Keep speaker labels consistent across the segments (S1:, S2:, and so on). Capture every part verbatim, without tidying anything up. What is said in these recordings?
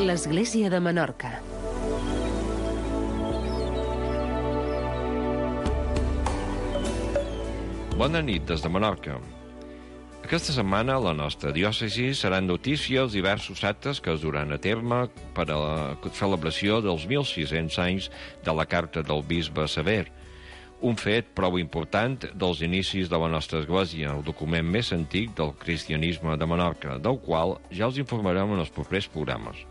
S1: L'Església de Menorca.
S2: Bona nit des de Menorca. Aquesta setmana a la nostra diòcesi seran notícia els diversos actes que es duran a terme per a la celebració dels mil sis-cents anys de la Carta del Bisbe Sever, un fet prou important dels inicis de la nostra Església, el document més antic del cristianisme de Menorca, del qual ja els informarem en els propers programes.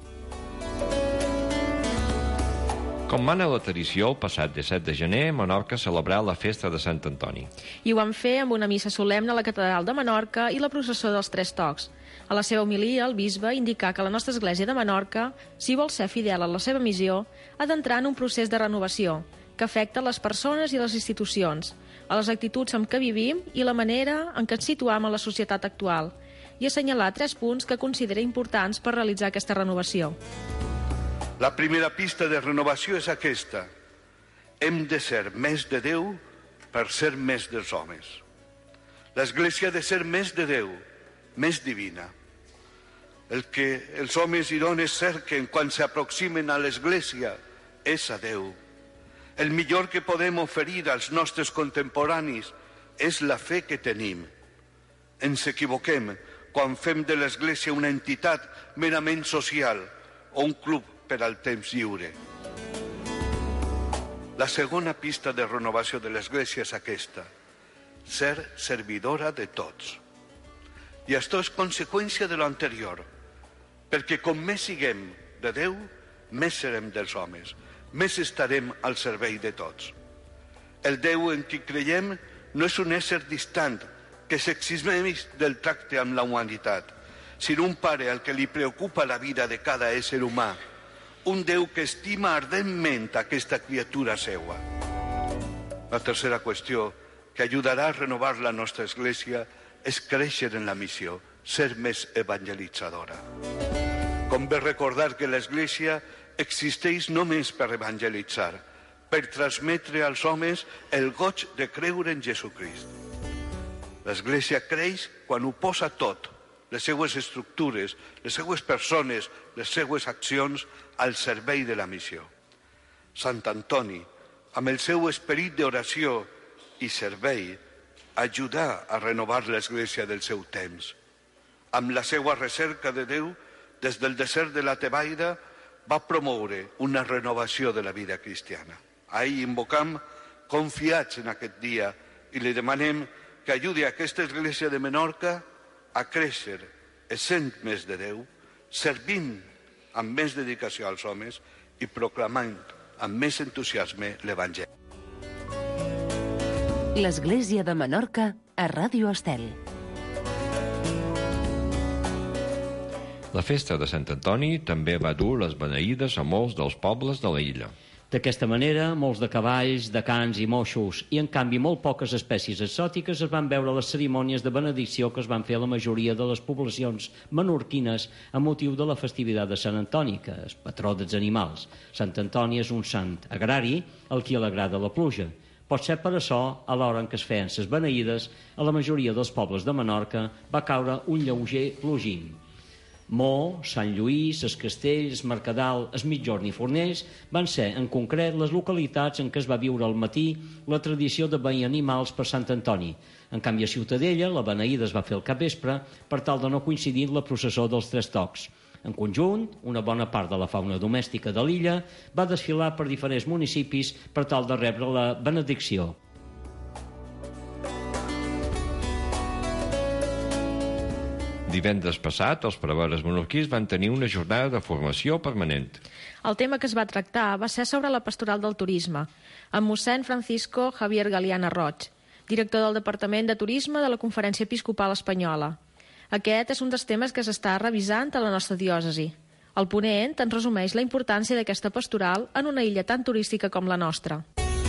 S2: Com mana la tradició, el passat disset de gener, Menorca celebrà la festa de Sant Antoni.
S3: I ho van fer amb una missa solemne a la catedral de Menorca i la processó dels Tres Tocs. A la seva homilia, el bisbe indicà que la nostra Església de Menorca, si vol ser fidel a la seva missió, ha d'entrar en un procés de renovació que afecta les persones i les institucions, a les actituds amb què vivim i la manera en què ens situam a la societat actual, i assenyalar tres punts que considera importants per realitzar aquesta renovació.
S4: La primera pista de renovació és aquesta. Hem de ser més de Déu per ser més dels homes. L'Església ha de ser més de Déu, més divina. El que els homes i dones cerquen quan s'aproximen a l'Església és a Déu. El millor que podem oferir als nostres contemporanis és la fe que tenim. Ens equivoquem quan fem de l'Església una entitat merament social o un club per al temps lliure. La segona pista de renovació de l'Església és aquesta: ser servidora de tots. I això és conseqüència de l'anterior, perquè com més siguem de Déu, més serem dels homes, més estarem al servei de tots. El Déu en qui creiem no és un ésser distant que s'eximeix del tracte amb la humanitat, sinó un pare al que li preocupa la vida de cada ésser humà, un Déu que estima ardentment aquesta criatura seua. La tercera qüestió que ajudarà a renovar la nostra Església és créixer en la missió, ser més evangelitzadora. Convé recordar que l'Església existeix només per evangelitzar, per transmetre als homes el goig de creure en Jesucrist. L'Església creix quan ho posa tot, les seues estructures, les seues persones, les seues accions al servei de la missió. Sant Antoni, amb el seu esperit d'oració i servei, ajudà a renovar l'Església del seu temps. Amb la seva recerca de Déu, des del desert de la Tebaida, va promoure una renovació de la vida cristiana. Ahir invocam confiats en aquest dia i li demanem que ajudi a aquesta Església de Menorca a créixer, essent més de Déu, servint amb més dedicació als homes i proclamant amb més entusiasme l'Evangeli.
S1: L'Església de Menorca a Ràdio Estel.
S2: La festa de Sant Antoni també va dur les beneïdes a molts dels pobles de la illa.
S5: D'aquesta manera, molts de cavalls, de cans i moixos, i en canvi molt poques espècies exòtiques es van veure a les cerimònies de benedicció que es van fer a la majoria de les poblacions menorquines a motiu de la festivitat de Sant Antoni, que és patró dels animals. Sant Antoni és un sant agrari al qui li agrada la pluja. Pot ser per això, a l'hora en què es feien ses beneïdes, a la majoria dels pobles de Menorca va caure un lleuger plogim. Mo, Sant Lluís, Es Castell, Es Mercadal, Es Migjorn i Fornells van ser, en concret, les localitats en què es va viure al matí la tradició de beneir animals per Sant Antoni. En canvi, a Ciutadella, la beneïda es va fer al capvespre per tal de no coincidir amb la processó dels Tres Tocs. En conjunt, una bona part de la fauna domèstica de l'illa va desfilar per diferents municipis per tal de rebre la benedicció.
S2: Divendres passat, els preveres menorquins van tenir una jornada de formació permanent.
S3: El tema que es va tractar va ser sobre la pastoral del turisme, amb mossèn Francisco Javier Galeana Roig, director del Departament de Turisme de la Conferència Episcopal Espanyola. Aquest és un dels temes que s'està revisant a la nostra diòcesi. El ponent ens resumeix la importància d'aquesta pastoral en una illa tan turística com la nostra.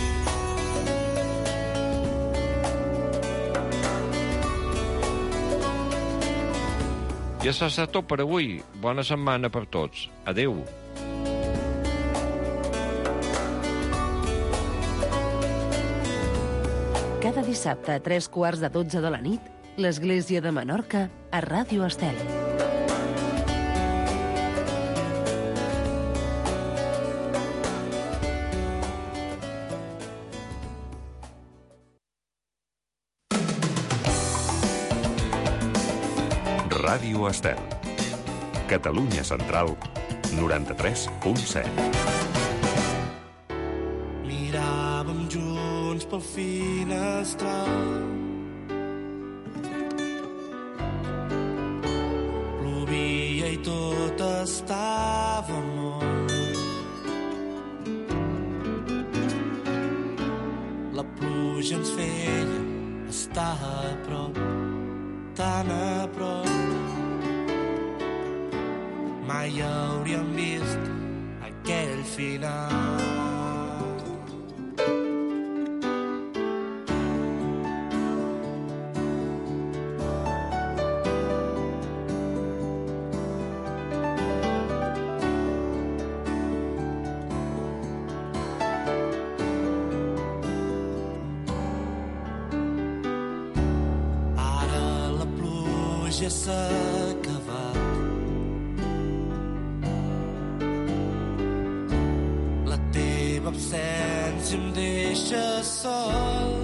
S2: I això és tot per avui. Bona setmana per tots. Adeu.
S1: Cada dissabte a tres quarts de dotze de la nit, l'Església de Menorca a Ràdio Estel.
S6: Ràdio Estel. Catalunya Central, noranta-tres punt set.
S7: Miràvem junts pel finestral. Plovia i tot estava mort. La pluja ens feia estar a prop, tan a prop. Mai hauríem vist aquell final. Ja s'ha acabat. La teva absència em deixa sol.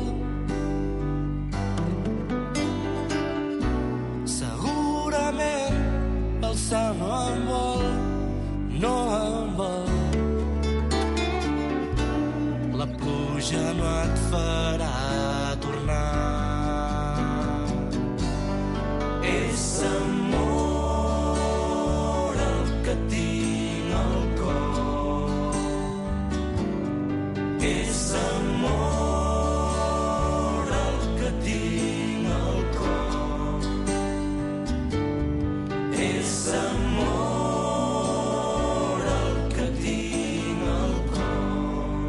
S7: Segurament el cel no em vol, no em vol. La pluja no et farà tornar. És amor el que tinc al cor. És amor el que tinc al cor. És amor el que tinc al cor.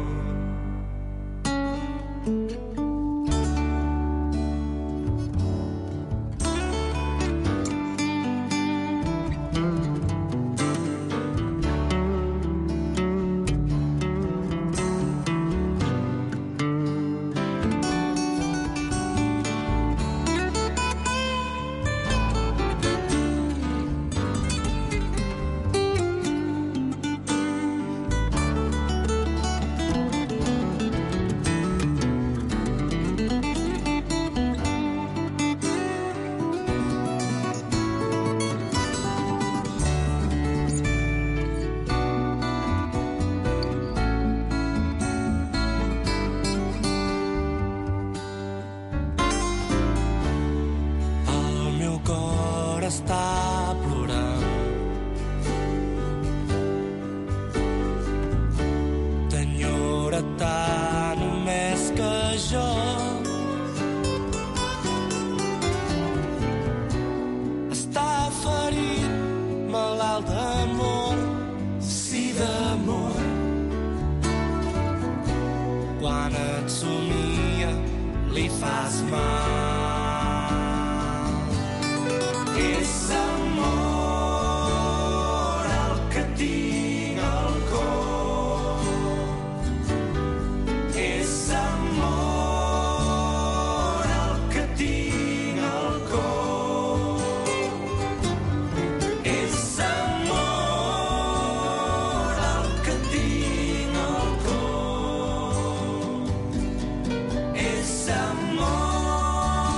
S7: Està plorant. T'enyora tant o més que jo. Està ferit, malalt d'amor, sí d'amor. Quan et somia li fas mal.